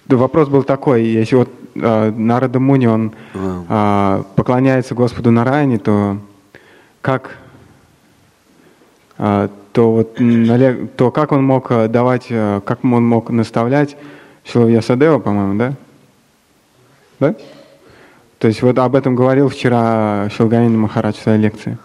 Да, вопрос был такой, если вот Нарада Муни, он поклоняется Господу Нараяне, то как то как он мог давать, как он мог наставлять Шрила Вьясадева, по-моему, да? Да? То есть вот об этом говорил вчера Шрила Ганинда Махарадж в своей лекции.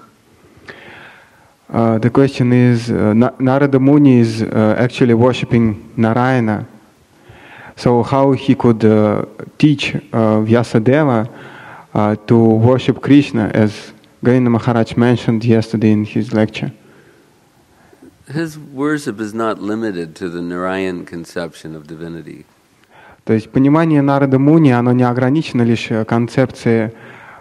The question is, Narada Muni is actually worshipping Narayana. So how he could teach Vyasadeva to worship Krishna, as Gavinda Maharaj mentioned yesterday in his lecture? His worship is not limited to the Narayan conception of divinity. То есть понимание Нарада Муни, оно не ограничено лишь концепцией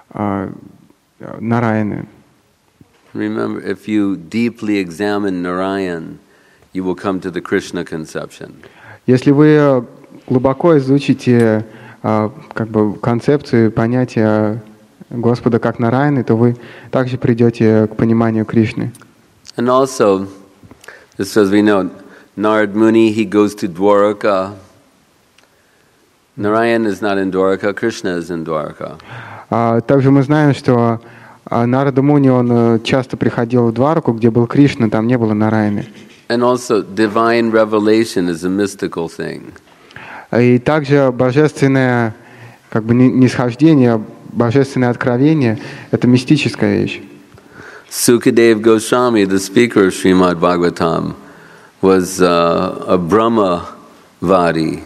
Нараяны. Remember, if you deeply examine Narayan, you will come to the Krishna conception. Если вы глубоко изучите концепцию, понятие Господа как Нараяны, то вы также придете к пониманию Кришны. And also, just as we know, Narad Muni, he goes to Dwaraka. Narayan is not in Dwaraka, Krishna is in Dwaraka. Также мы знаем, что Нарада Муни, он часто приходил в Двараку, где был Кришна, там не было Нараяны. And also, divine revelation is a mystical thing. И также божественное нисхождение, божественное откровение — это мистическая вещь. Sukadev Goswami, the speaker of Srimad Bhagavatam, was a Brahmavadi.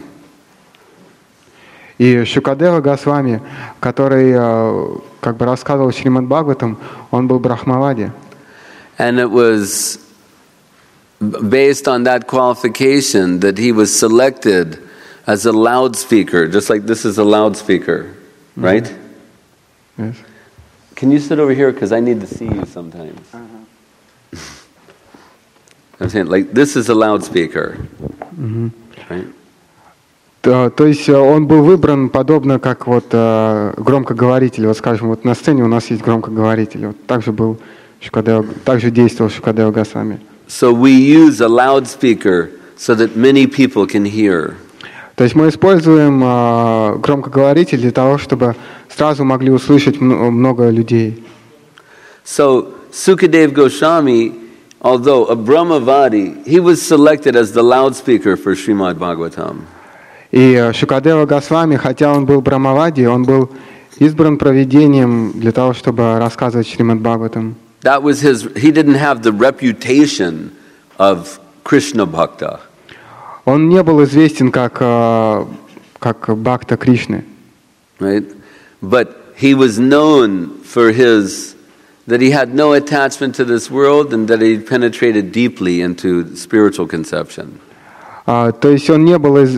И Шукадева Госвами, который рассказывал Шримад Бхагаватам, он был брахмавади. And it was based on that qualification that he was selected as a loudspeaker, just like this is a loudspeaker, right? Yes. Can you sit over here, because I need to see you sometimes. I'm saying, like, this is a loudspeaker, right? То есть он был выбран подобно как громкоговоритель. Вот скажем, вот на сцене у нас есть громкоговоритель. Вот также действовал Шукадева Госвами. So we use a loudspeaker so that many people can hear. То есть мы используем громкоговоритель для того, чтобы сразу могли услышать много людей. So Sukadev Goswami, although a Brahmavadi, he was selected as the loudspeaker for Srimad Bhagavatam. И Шукадева Госвами, хотя он был Брахмавади, он был избран провидением для того, чтобы рассказывать Шримад Бхагаватам. That was he didn't have the reputation of Krishna Bhakta. Он не был известен как бхакта Кришны. Right? But he was known for that he had no attachment to this world and that he penetrated deeply into spiritual conception. То есть он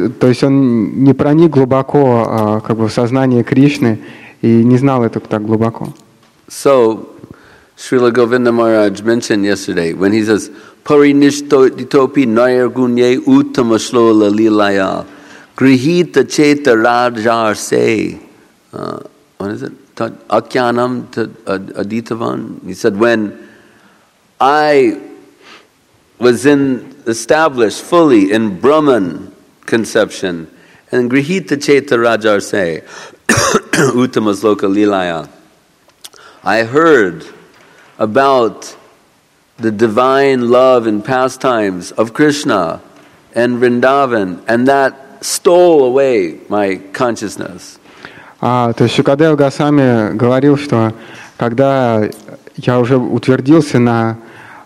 не проник глубоко в сознание Кришны и не знал это так глубоко. So, Srila Govinda Maharaj mentioned yesterday when he says, Parinishtopi nayargunye uttama shlola lilaya grihita cheta rajar se. What is it? Akyanam aditavan. He said, when I was established fully in Brahman conception and grihita cheta rajar se uttama shloka lilaya, I heard about the divine love and pastimes of Krishna and Vrindavan, and that stole away my consciousness. То есть Шукадева Госвами говорил, что когда я уже утвердился на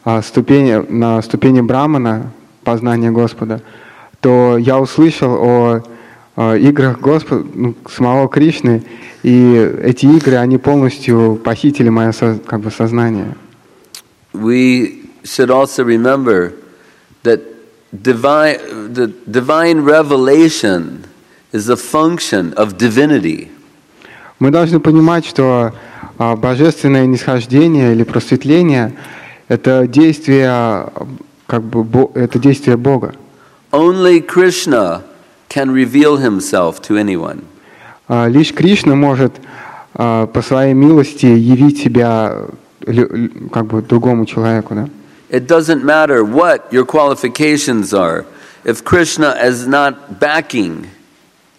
ступени Брамана, познания Господа, то я услышал о играх Господа, самого Кришны, и эти игры, они полностью похитили мое сознание. We should also remember that the divine revelation is a function of divinity. Мы должны понимать, что божественное нисхождение или просветление — это действие, это действие Бога. Only Krishna can reveal himself to anyone. Лишь Кришна может по своей милости явить себя другому человеку, да? It doesn't matter what your qualifications are. If Krishna is not backing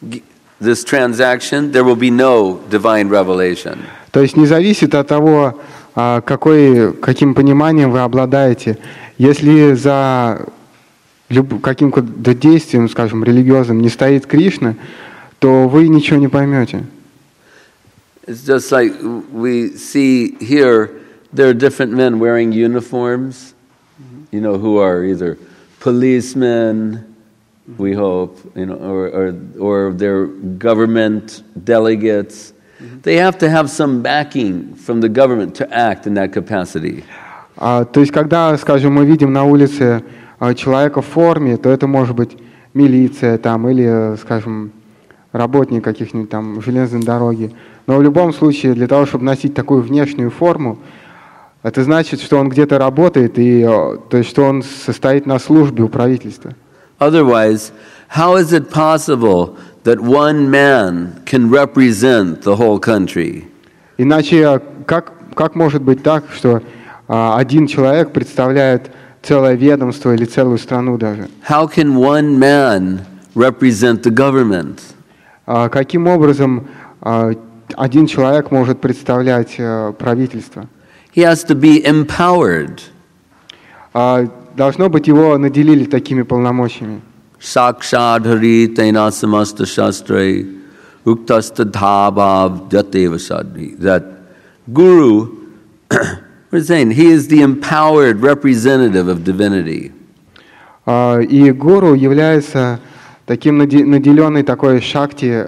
this transaction, there will be no divine revelation. То есть не зависит от того, каким пониманием вы обладаете. Если за каким-то действием, скажем, религиозным не стоит Кришна, то вы ничего не поймете. It's just like we see here, there are different men wearing uniforms, who are either policemen, we hope, or they're government delegates. They have to have some backing from the government to act in that capacity. То есть, когда, скажем, мы видим на улице человека в форме, то это может быть милиция там, или, скажем, работник каких-нибудь там железной дороги. Но в любом случае, для того, чтобы носить такую внешнюю форму, это значит, что он где-то работает, и, то есть, что он состоит на службе у правительства. Otherwise, how is it possible that one man can represent the whole country? Иначе как может быть так, что один человек представляет целое ведомство или целую страну даже? How can one man represent the government? Каким образом один человек может представлять правительство? He has to be empowered. Должно быть, его наделили такими полномочиями. Sakshad hari tena samasta shastrai uktasta dhabhav jateva sadhi. That Guru, we're saying, he is the empowered representative of divinity. И гуру является таким наделенной такой шакти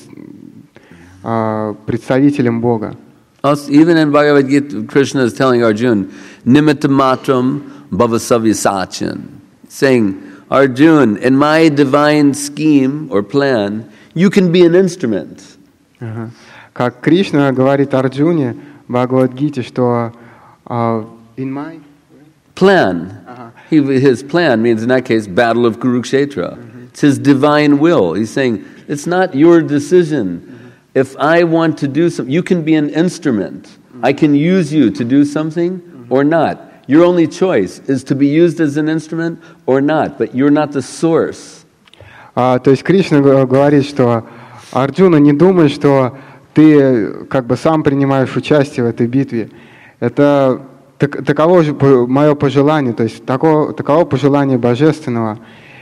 представителем Бога. Even in Bhagavad Gita, Krishna is telling Arjuna, nimitta matram bhavasavya sachin, saying, Arjuna, in my divine scheme or plan, you can be an instrument. Как Кришна говорит Арджуне в Бхагавад-гите, что in my plan, his plan means in that case battle of Kurukshetra. It's his divine will. He's saying it's not your decision. If I want to do something, you can be an instrument. I can use you to do something or not. Your only choice is to be used as an instrument or not, but you're not the source. То есть Кришна говорит, что Арджуна, не думай, что ты как бы сам принимаешь участие в этой битве. Это таково же мое пожелание, то есть таково пожелание Божественного.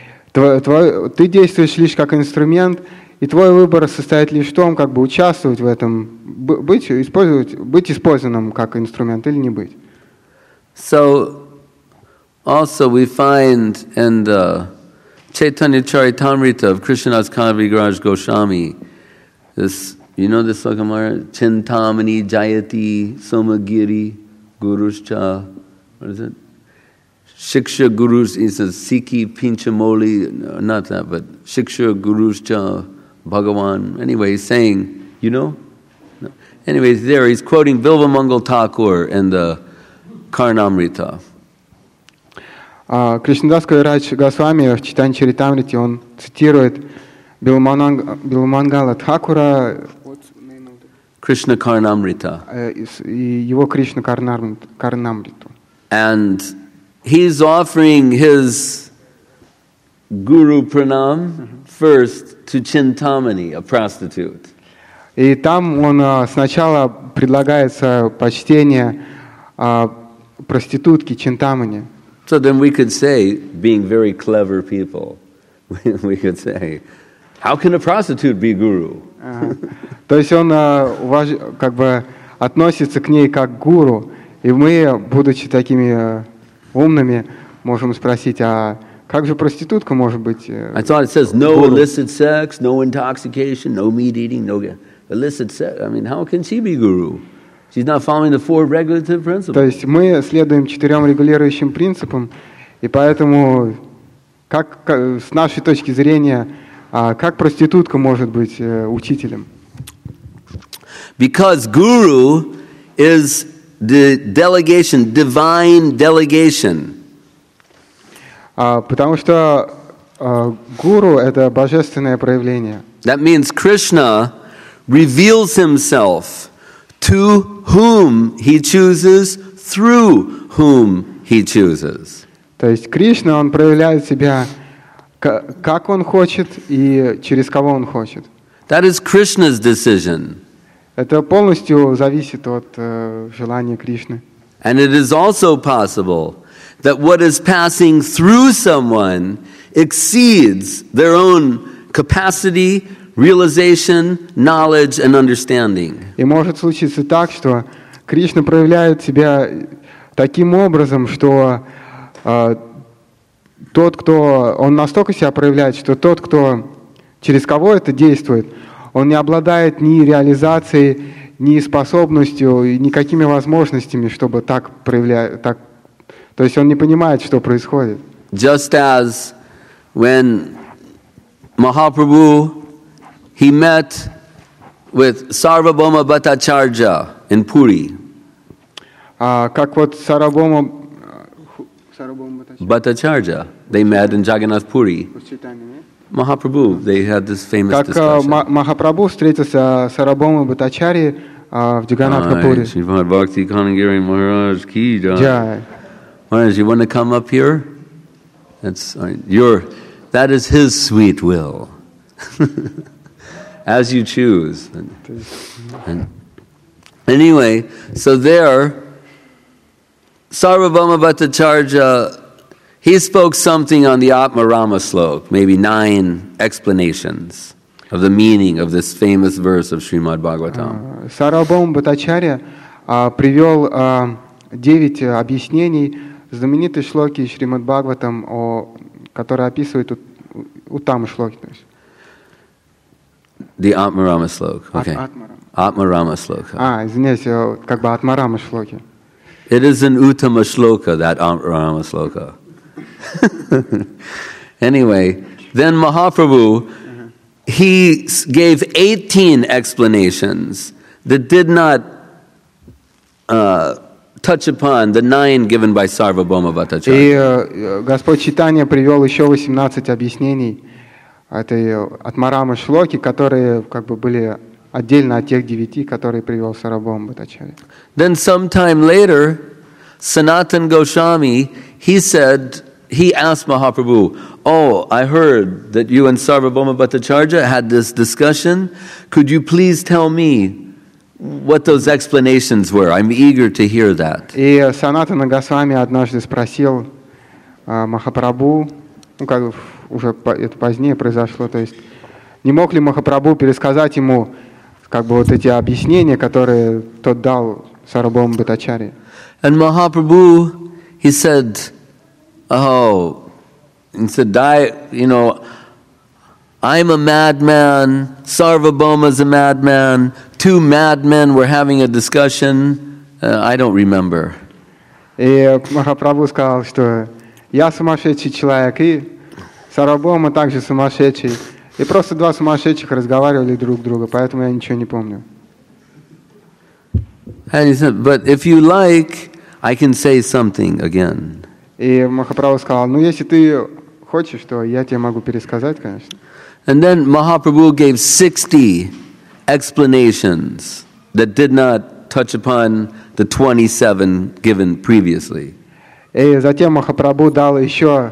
Ты действуешь лишь как инструмент, и твой выбор состоит лишь в том, как бы участвовать в этом, быть использованным как инструмент или не быть. So, also we find in the Chaitanya Charitamrita of Krishnadas Kaviraj Goswami, this, this Sakamara, Chintamani Jayati Somagiri Guruscha, what is it? Shiksha Gurus, he says, Sikhi Pinchamoli, not that, but Shiksha Guruscha Bhagavan. Anyway, he's saying, No? Anyways, there he's quoting Bilvamangal Thakur in the Karnamrita. Кришнадас Кавирадж Госвами в Чайтанья Чаритамрите он цитирует Билвамангала Тхакура, Krishna Karnamrita. Его Кришна Карнамриту. And he's offering his Guru Pranam first to Chintamani, a prostitute. И там он сначала предлагается почтение проститутки Чинтамани. So then we could say, being very clever people, we could say, how can a prostitute be guru? То есть он как бы относится к ней как к гуру, и мы, будучи такими умными, можем спросить, а как же проститутка может быть? I thought it says no illicit sex, no intoxication, no meat eating, no illicit sex. I mean, how can she be guru? She's not following the four regulative principles. То есть мы следуем 4 регулирующим принципам, и поэтому, с нашей точки зрения, как проститутка может быть учителем? Because guru is the delegation, divine delegation. Потому что гуру — это божественное проявление. That means Krishna reveals himself to whom he chooses, through whom he chooses. То есть Кришна, он проявляет себя как он хочет и через кого он хочет. That is Krishna's decision. Это полностью зависит от желания Кришны. And it is also possible that what is passing through someone exceeds their own capacity, realization, knowledge, and understanding. И может случиться так, что Кришна проявляет себя таким образом, что он настолько себя проявляет, что тот, кто через кого это действует, он не обладает ни реализацией, ни способностью, и никакими возможностями, чтобы так проявлять. То есть он не понимает, что происходит. Just as when Mahaprabhu, he met with Sarvabhauma Bhattacharya in Puri. Как вот Сарвабхаума Bhattacharya, they met in Jagannath Puri. Mahaprabhu, they had this famous как discussion. Махапрабху встретился с Сарвабхаумой Бхаттачарьей в Джаганнатха-пури. Srimad Bhakti Kanagiri Maharaj ki jai. Jai. Maharaj, you want to come up here? That is his sweet will. As you choose. And anyway, so there, Sarvabhauma Bhattacharya, he spoke something on the Atmarama Slok, maybe 9 explanations of the meaning of this famous verse of Srimad Bhagavatam. Сарвабхаума Бхаттачарья привел 9 объяснений знаменитой шлоки Шримад Бхагаватам, которая описывает Уттама шлоки. The Atmarama Slok, okay. Atmarama Sloka. Извиняюсь, как бы Атмарама шлоки. It is an Uttama Shloka, that Atmarama Sloka. Anyway, then Mahaprabhu, he gave 18 explanations that did not touch upon the 9 given by Sarvabhauma Bhattacharya. И Господь Чайтанья привел еще 18 объяснений этой Атмарама шлоки, которые как бы были отдельно от тех 9, которые привел Сарвабхаума Бхаттачарья. Then sometime later, Sanatana Goswami, he asked Mahaprabhu, "Oh, I heard that you and Sarvabhauma Bhattacharya had this discussion. Could you please tell me what those explanations were? I'm eager to hear that." И Санатана Госвами однажды спросил Махапрабху, как уже это позднее произошло, то есть не мог ли Махапрабху пересказать ему как бы вот эти объяснения, которые тот дал Сарвабхаума Бхаттачарье. And Mahaprabhu, he said, I'm a madman, Sarvabhauma's a madman, 2 madmen were having a discussion, I don't remember. И Махапрабху сказал, что я сумасшедший человек, и Сарвабхаума также сумасшедший. И просто 2 сумасшедших разговаривали друг с другом, поэтому я ничего не помню. And he said, but if you like, I can say something again. И Махапрабху сказал, ну если ты хочешь, то я тебе могу пересказать, конечно. And then Mahaprabhu gave 60 explanations that did not touch upon the 27 given previously. И затем Махапрабху дал еще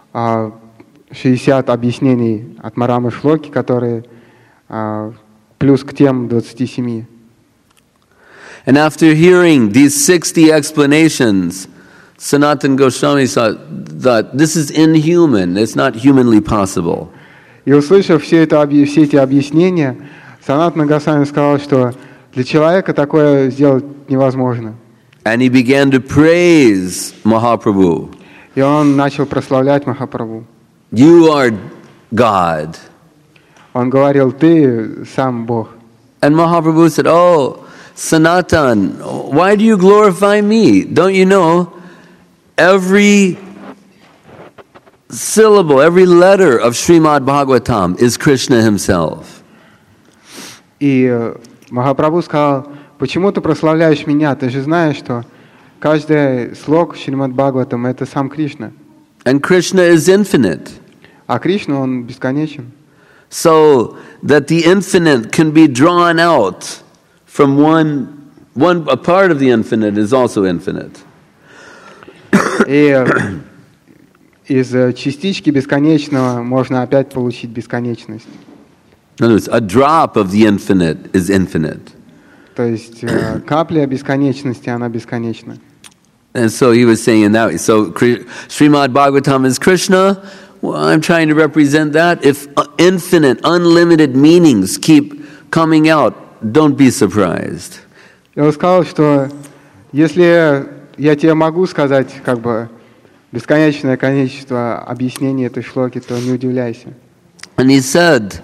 60 объяснений от Марамы Шлоки, которые плюс к тем 27. And after hearing these 60 explanations, Sanatana Goswami thought this is inhuman, it's not humanly possible. И услышав все эти объяснения, Санатана Госвами сказал, что для человека такое сделать невозможно. And he began to praise Mahaprabhu. И он начал прославлять Махапрабху. You are God. Он говорил, ты сам Бог. And Mahaprabhu said, oh, Sanatan, why do you glorify me? Don't you know, every syllable, every letter of Srimad Bhagavatam is Krishna himself. И Махапрабху сказал, почему ты прославляешь меня? Ты же знаешь, что каждый слог Шримад Бхагаватам — это сам Кришна. And Krishna is infinite. А Кришна, он бесконечен. So that the infinite can be drawn out from a part of the infinite is also infinite. И из частички бесконечного можно опять получить бесконечность. In other words, a drop of the infinite is infinite. То есть капля бесконечности, она бесконечна. And so he was saying in that way. So Srimad Bhagavatam is Krishna. Well, I'm trying to represent that. If infinite, unlimited meanings keep coming out, don't be surprised. И он сказал, что если я тебе могу сказать как бы бесконечное количество объяснений этой шлоки, то не удивляйся. And he said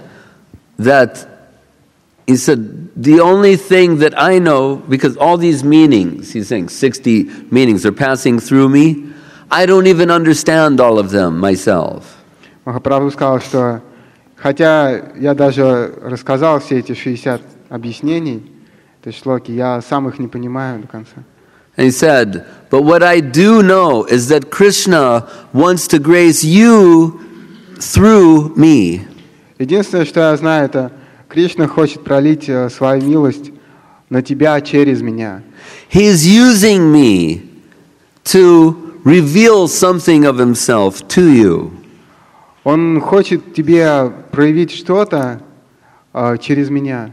the only thing that I know, because all these meanings, he's saying 60 meanings are passing through me, I don't even understand all of them myself. Махапрабху сказал, что хотя я даже рассказал все эти 60 объяснений этой шлоки, я сам их не понимаю до конца. And he said, but what I do know is that Krishna wants to grace you through me. Единственное, что я знаю, это Кришна хочет пролить свою милость на тебя через меня. He is using me to reveal something of himself to you. Он хочет тебе проявить что-то через меня.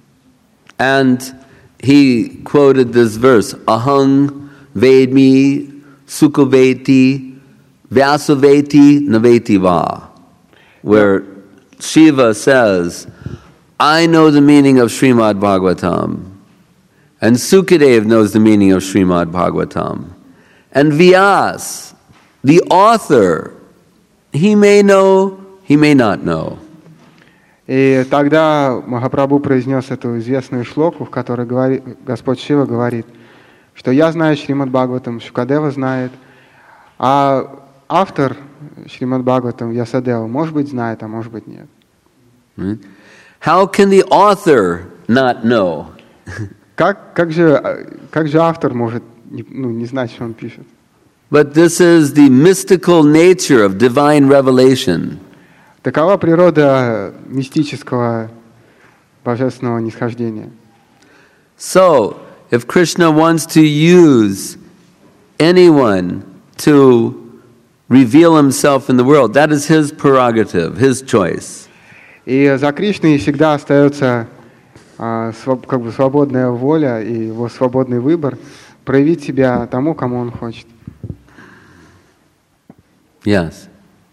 And he quoted this verse, Ahang Vedmi Sukhaveti Vyasaveti Naveti Va, where Shiva says, I know the meaning of Srimad Bhagavatam, and Sukadev knows the meaning of Srimad Bhagavatam, and Vyas, the author, he may know, he may not know. И тогда Махапрабху произнес эту известную шлоку, в которой Господь Шива говорит, что я знаю Шримад Бхагаватам, Шукадева знает, а автор Шримад Бхагаватам Вьясадева, может быть, знает, а может быть, нет. How can the author not know? Как же автор может не знать, что он пишет? But this is the mystical nature of divine revelation. Такова природа мистического божественного нисхождения. So, if Krishna wants to use anyone to reveal himself in the world, that is his prerogative, his choice. И за Кришной всегда остается как бы свободная воля и его свободный выбор проявить себя тому, кому он хочет. Yes.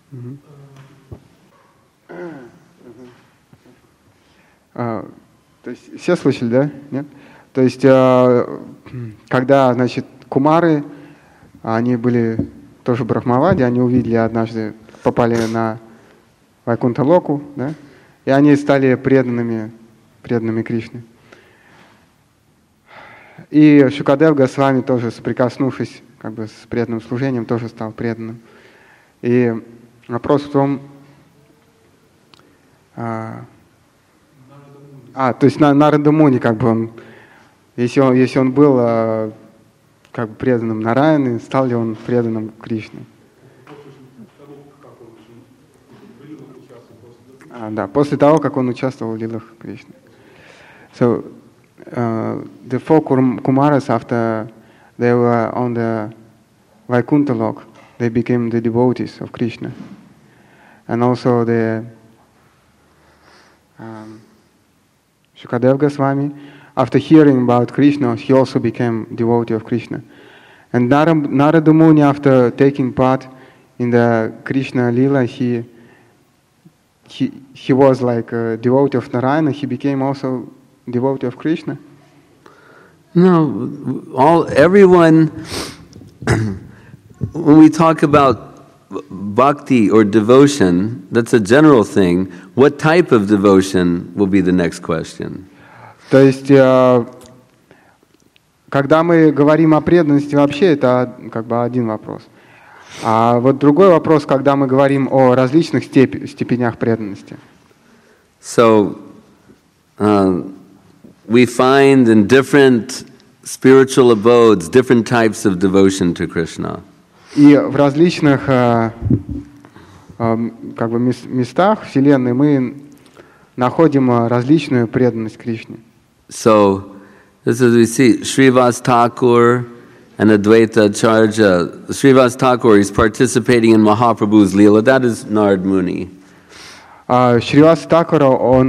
То есть все слышали, да? Нет? То есть когда, значит, кумары, они были тоже брахмавади, они увидели однажды, попали на Вайкунтха-локу, да? И они стали преданными Кришне. И Шукадев Госвами тоже, соприкоснувшись как бы с преданным служением, тоже стал преданным. И вопрос в том, то есть Нарада Муни, как бы он, если он был как бы преданным Нараяне, стал ли он преданным Кришне? Да, после того, как он участвовал в лилах Кришны. So, the four Kumaras, after they were on the Vaikuntha lok, they became the devotees of Krishna. And also the Shukadev Goswami, after hearing about Krishna, he also became devotee of Krishna. And Narada Muni, after taking part in the Krishna Lila, he was like a devotee of Narayana. He became also devotee of Krishna. No, everyone. When we talk about bhakti or devotion, that's a general thing. What type of devotion will be the next question? То есть, когда мы говорим о преданности вообще, это как бы один вопрос. А вот другой вопрос, когда мы говорим о различных степенях преданности. So, we find in different spiritual abodes different types of devotion to Krishna. И в различных как бы местах Вселенной мы находим различную преданность Кришне. So, this is we see Srivas Thakur, and Advaita Acharya, Srivas Thakur is participating in Mahaprabhu's Leela. That is Narad Muni. Шривас Такура,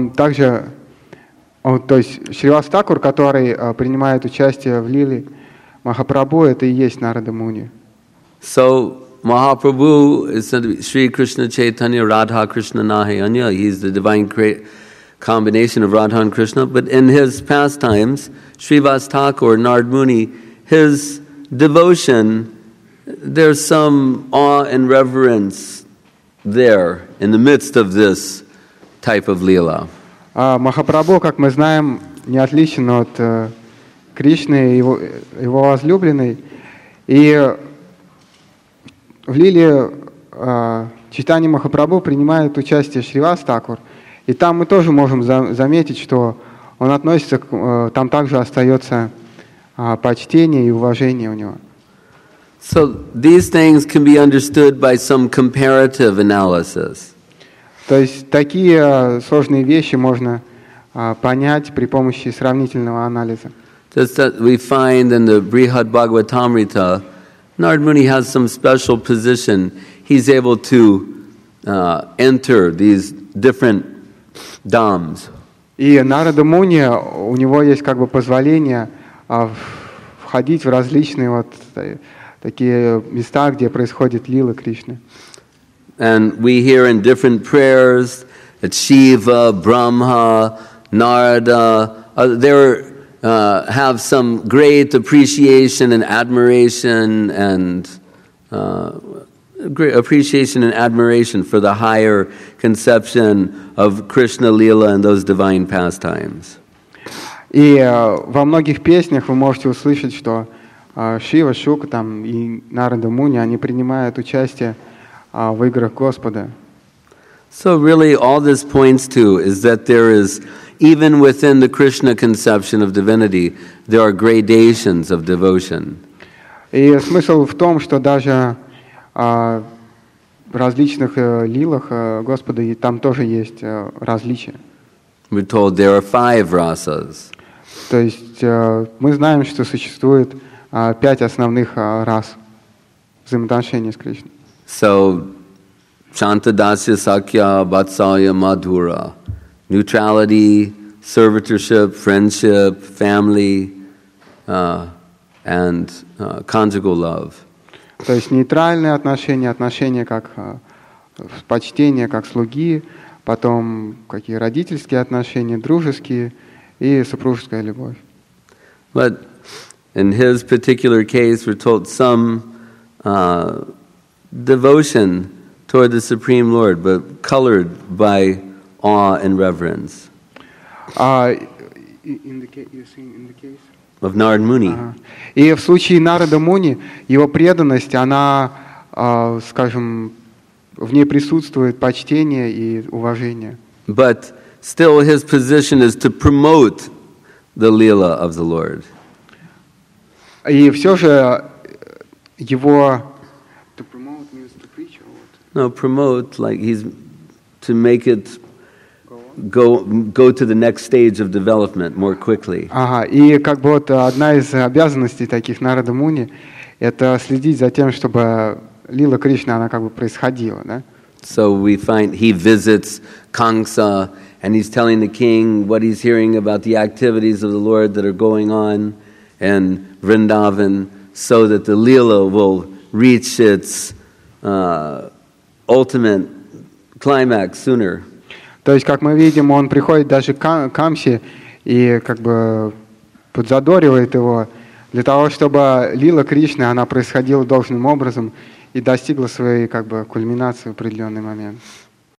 то есть Шривас Такур, который принимает участие в Лиле Махапрабху, это и есть Нарада Муни. So Mahaprabhu is said to be Sri Krishna Chaitanya Radha Krishna Nahi Anya. He's the divine combination of Radha and Krishna. But in his pastimes, Srivas Thakur, Narad Muni, his devotion, there's some awe and reverence there in the midst of this type of Leela. Махапрабху, как мы знаем, не отличен от Кришны, его возлюбленной. И в Лиле Чайтанья Махапрабху принимает участие Шривас Такур. И там мы тоже можем заметить, что он относится, там также остается почтение и уважение у него. So these things can be understood by some comparative analysis. То есть такие сложные вещи можно понять при помощи сравнительного анализа. Just that we find in the Brihad Bhagavatamrita, Narad Muni has some special position. He's able to enter these different dhams. И Нарада Муни, у него есть как бы позволение входить в различные вот такие места, где происходит лила Кришны. And we hear in different prayers that Shiva, Brahma, Narada, have some great appreciation and admiration and great appreciation and admiration for the higher conception of Krishna Leela and those divine pastimes. И во многих песнях вы можете услышать, что Шива, Шука там, и Нарада Муни, они принимают участие в играх Господа. So really all this points to is that there is, even within the Krishna conception of divinity, there are gradations of devotion. И смысл в том, что даже в различных лилах Господа и там тоже есть различия. We're told there are 5 rasas. То есть мы знаем, что существует 5 основных рас взаимоотношений с Кришной. So, Shantadasya, Sakya, Vatsalya, Madhura, neutrality, servitorship, friendship, family, and conjugal love. То есть нейтральные отношения, отношения как почтение, как слуги, потом какие родительские отношения, дружеские и супружеская любовь. But in his particular case, we're told some devotion toward the Supreme Lord, but colored by awe and reverence. In the case? Of Narad Muni. И в случае Нарада Муни, его преданность, она, скажем, в ней присутствует почтение и уважение. But still his position is to promote the Leela of the Lord. И все же его... To promote means to preach or what? No, promote, like he's to make it go to the next stage of development more quickly. Ага, и как бы вот одна из обязанностей таких Нарада Муни — это следить за тем, чтобы лила Кришны, она как бы происходила, да? So we find he visits Kamsa and he's telling the king what he's hearing about the activities of the Lord that are going on in Vrindavan, so that the Leela will reach its ultimate climax sooner. То есть, как мы видим, он приходит даже к Камсе и как бы подзадоривает его для того, чтобы лила Кришны, она происходила должным образом и достигла своей как бы кульминации в определенный момент.